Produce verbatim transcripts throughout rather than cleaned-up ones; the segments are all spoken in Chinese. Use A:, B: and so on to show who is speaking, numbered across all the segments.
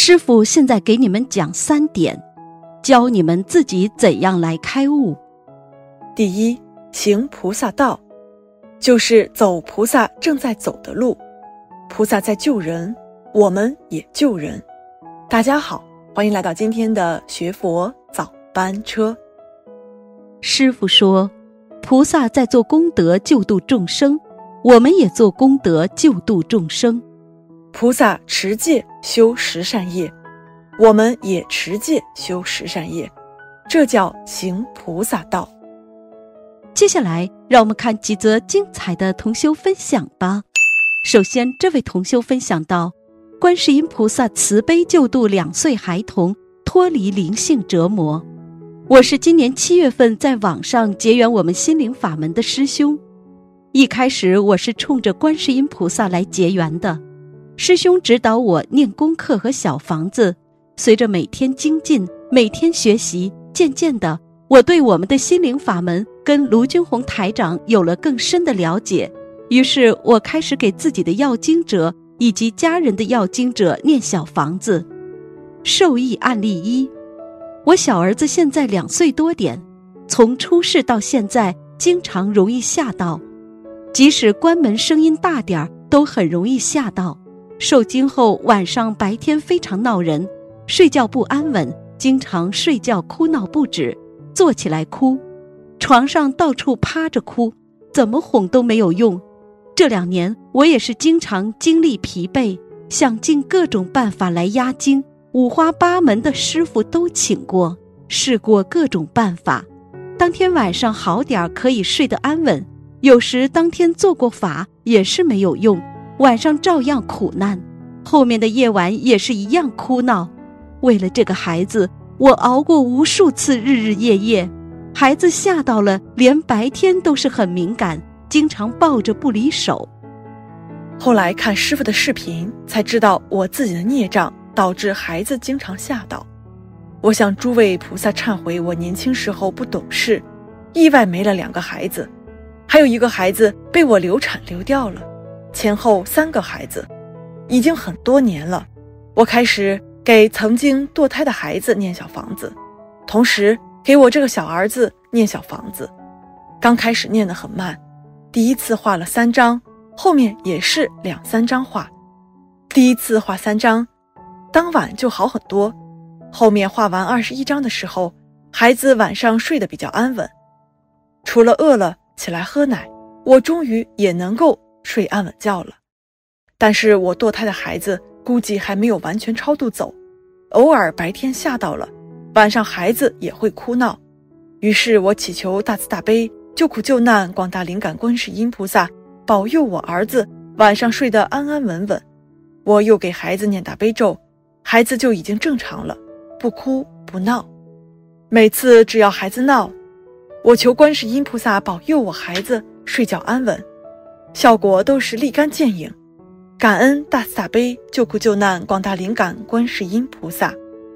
A: 师父现在给你们讲三点，教你们自己怎样来开悟。
B: 第一，行菩萨道，就是走菩萨正在走的路。菩萨在救人，我们也救人。大家好，欢迎来到今天的学佛早班车。
A: 师父说，菩萨在做功德救度众生，我们也做功德救度众生。
B: 菩萨持戒修十善业，我们也持戒修十善业，这叫行菩萨道。
A: 接下来让我们看几则精彩的同修分享吧。首先，这位同修分享到，观世音菩萨慈悲救度两岁孩童脱离灵性折磨。我是今年七月份在网上结缘我们心灵法门的师兄，一开始我是冲着观世音菩萨来结缘的，师兄指导我念功课和小房子，随着每天精进，每天学习，渐渐的我对我们的心灵法门跟卢军宏台长有了更深的了解，于是我开始给自己的要经者以及家人的要经者念小房子。受益案例一，我小儿子现在两岁多点，从出世到现在经常容易吓到，即使关门声音大点都很容易吓到。受惊后晚上白天非常闹人，睡觉不安稳，经常睡觉哭闹不止，坐起来哭，床上到处趴着哭，怎么哄都没有用。这两年我也是经常精力疲惫，想尽各种办法来压惊，五花八门的师傅都请过，试过各种办法。当天晚上好点可以睡得安稳，有时当天做过法也是没有用，晚上照样苦难，后面的夜晚也是一样哭闹。为了这个孩子，我熬过无数次日日夜夜，孩子吓到了，连白天都是很敏感，经常抱着不离手。
B: 后来看师父的视频，才知道我自己的孽障导致孩子经常吓到。我向诸位菩萨忏悔，我年轻时候不懂事，意外没了两个孩子，还有一个孩子被我流产流掉了，前后三个孩子，已经很多年了。我开始给曾经堕胎的孩子念小房子，同时给我这个小儿子念小房子。刚开始念得很慢，第一次画了三张，后面也是两三张画。第一次画三张，当晚就好很多，后面画完二十一张的时候，孩子晚上睡得比较安稳，除了饿了起来喝奶，我终于也能够睡安稳觉了。但是我堕胎的孩子估计还没有完全超度走，偶尔白天吓到了，晚上孩子也会哭闹。于是我祈求大慈大悲救苦救难广大灵感观世音菩萨保佑我儿子晚上睡得安安稳稳。我又给孩子念大悲咒，孩子就已经正常了，不哭不闹。每次只要孩子闹，我求观世音菩萨保佑我孩子睡觉安稳，效果都是立竿见影。感恩大慈大悲救苦救难广大灵感观世音菩萨。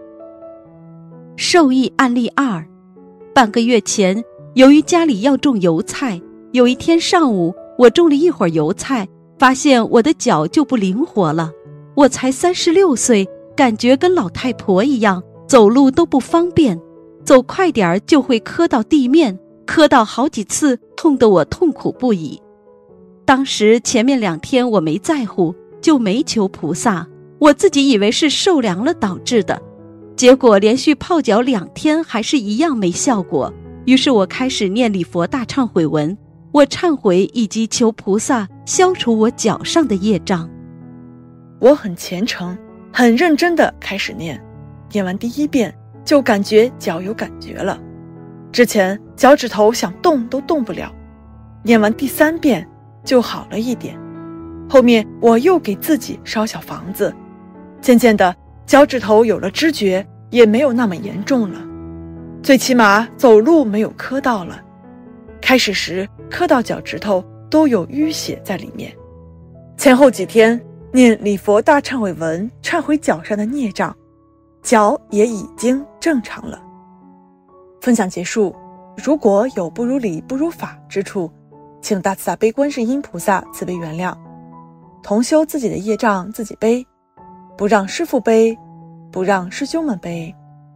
A: 受益案例二，半个月前，由于家里要种油菜，有一天上午我种了一会儿油菜，发现我的脚就不灵活了。我才三十六岁，感觉跟老太婆一样，走路都不方便，走快点就会磕到地面，磕到好几次，痛得我痛苦不已。当时前面两天我没在乎，就没求菩萨，我自己以为是受凉了导致的，结果连续泡脚两天还是一样没效果。于是我开始念礼佛大忏悔文，我忏悔以及求菩萨消除我脚上的业障。
B: 我很虔诚，很认真地开始念，念完第一遍就感觉脚有感觉了，之前脚趾头想动都动不了，念完第三遍就好了一点。后面我又给自己烧小房子，渐渐的脚趾头有了知觉，也没有那么严重了，最起码走路没有磕到了。开始时磕到脚趾头都有淤血在里面，前后几天念礼佛大忏悔文，忏悔脚上的孽障，脚也已经正常了。分享结束，如果有不如理不如法之处，请大慈大悲观世音菩萨慈悲原谅。同修自己的业障自己背，不让师父背， 不让师兄们背。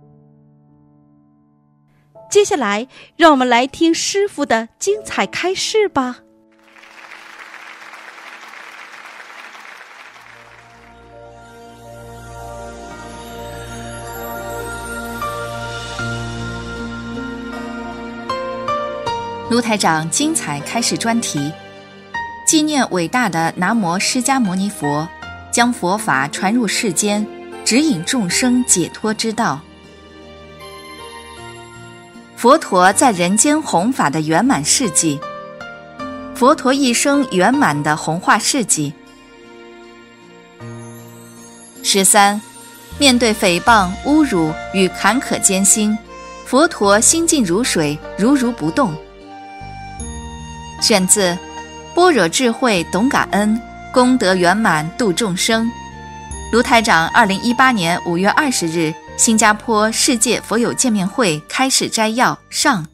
A: 接下来，让我们来听师父的精彩开示吧。
C: 卢台长精彩开示专题，纪念伟大的南无释迦牟尼佛，将佛法传入世间，指引众生解脱之道。佛陀在人间弘法的圆满事迹，佛陀一生圆满的弘化事迹。十三，面对诽谤、侮辱与坎坷艰辛，佛陀心静如水，如如不动。选自《般若智慧懂感恩，功德圆满度众生》，卢台长二零一八年五月二十日新加坡世界佛友见面会开始摘要上。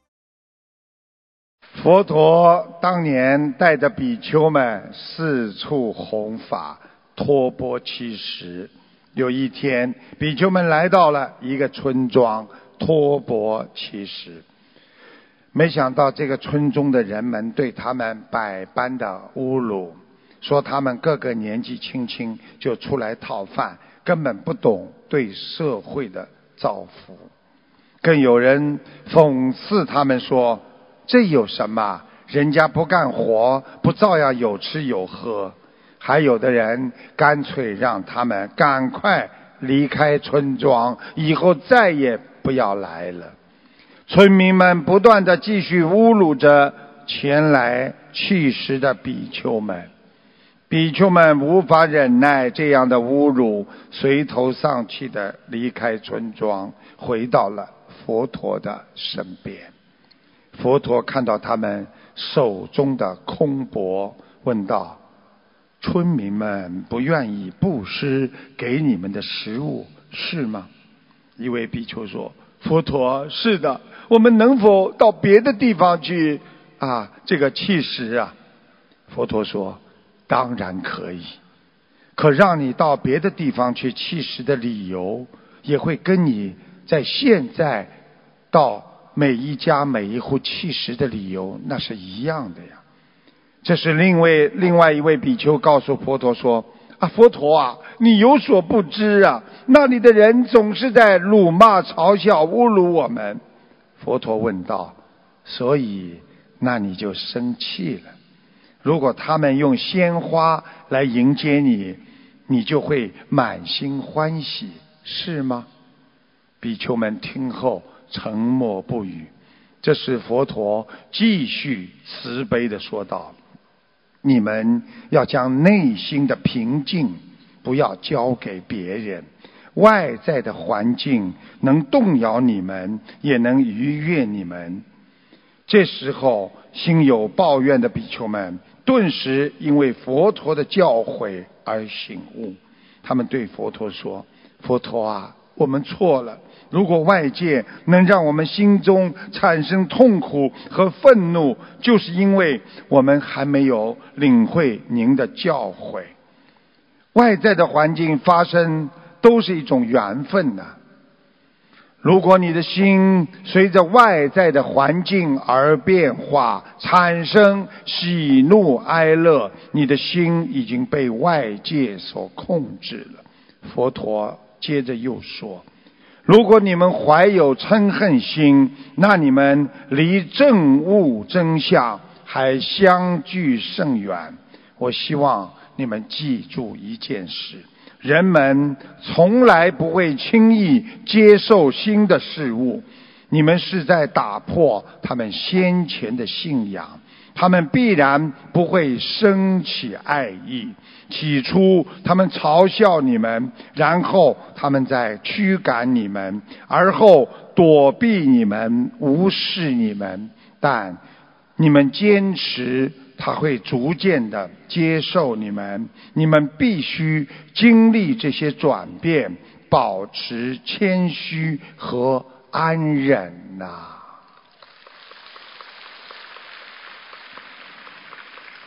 D: 佛陀当年带着比丘们四处弘法，托钵乞食。有一天，比丘们来到了一个村庄，托钵乞食。没想到这个村中的人们对他们百般的侮辱，说他们个个年纪轻轻就出来讨饭，根本不懂对社会的造福。更有人讽刺他们说，这有什么，人家不干活不照样有吃有喝。还有的人干脆让他们赶快离开村庄，以后再也不要来了。村民们不断地继续侮辱着前来乞食的比丘们，比丘们无法忍耐这样的侮辱，垂头丧气地离开村庄，回到了佛陀的身边。佛陀看到他们手中的空钵，问道：村民们不愿意布施给你们的食物，是吗？一位比丘说：佛陀，是的，我们能否到别的地方去啊这个乞食啊？佛陀说：当然可以，可让你到别的地方去乞食的理由，也会跟你在现在到每一家每一户乞食的理由那是一样的呀。这是另外另外一位比丘告诉佛陀说：啊，佛陀啊，你有所不知啊，那里的人总是在辱骂、嘲笑、侮辱我们。佛陀问道：所以那你就生气了？如果他们用鲜花来迎接你，你就会满心欢喜，是吗？比丘们听后沉默不语。这时佛陀继续慈悲地说道：你们要将内心的平静不要交给别人，外在的环境能动摇你们，也能愉悦你们。这时候心有抱怨的比丘们顿时因为佛陀的教诲而醒悟，他们对佛陀说：佛陀啊，我们错了，如果外界能让我们心中产生痛苦和愤怒，就是因为我们还没有领会您的教诲。外在的环境发生都是一种缘分呐、啊。如果你的心随着外在的环境而变化，产生喜怒哀乐，你的心已经被外界所控制了。佛陀接着又说：如果你们怀有嗔恨心，那你们离正悟真相还相距甚远。我希望你们记住一件事，人们从来不会轻易接受新的事物，你们是在打破他们先前的信仰，他们必然不会生起爱意。起初他们嘲笑你们，然后他们再驱赶你们，而后躲避你们，无视你们，但你们坚持，他会逐渐的接受你们。你们必须经历这些转变，保持谦虚和安忍呐、啊。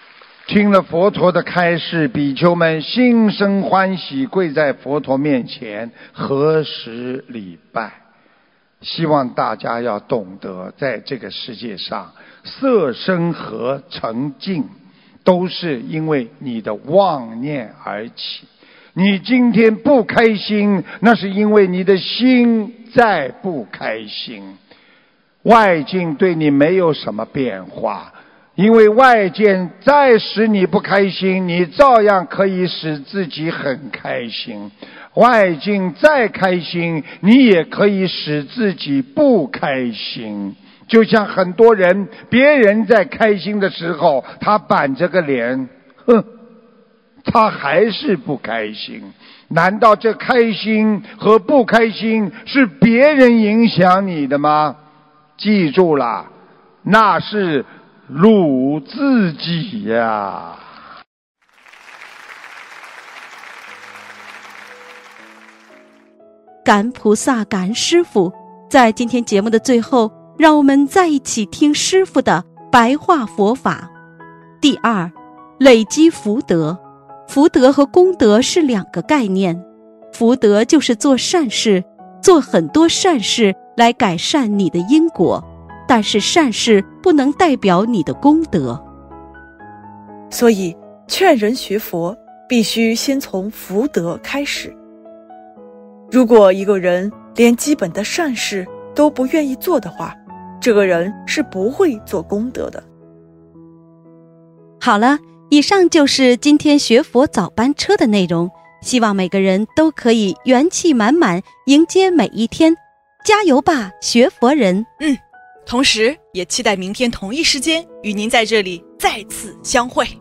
D: 听了佛陀的开示，比丘们心生欢喜，跪在佛陀面前合十礼拜。希望大家要懂得，在这个世界上，色声和成净都是因为你的妄念而起。你今天不开心，那是因为你的心在不开心。外境对你没有什么变化，因为外界再使你不开心，你照样可以使自己很开心。外境再开心，你也可以使自己不开心。就像很多人，别人在开心的时候，他板着个脸，哼，他还是不开心。难道这开心和不开心是别人影响你的吗？记住了，那是辱自己呀。
A: 感恩菩萨，感恩师父。在今天节目的最后，让我们再一起听师父的白话佛法。第二，累积福德。福德和功德是两个概念。福德就是做善事，做很多善事来改善你的因果，但是善事不能代表你的功德。
B: 所以劝人学佛必须先从福德开始。如果一个人连基本的善事都不愿意做的话，这个人是不会做功德的。
A: 好了，以上就是今天学佛早班车的内容，希望每个人都可以元气满满迎接每一天。加油吧，学佛人！
B: 嗯，同时也期待明天同一时间与您在这里再次相会。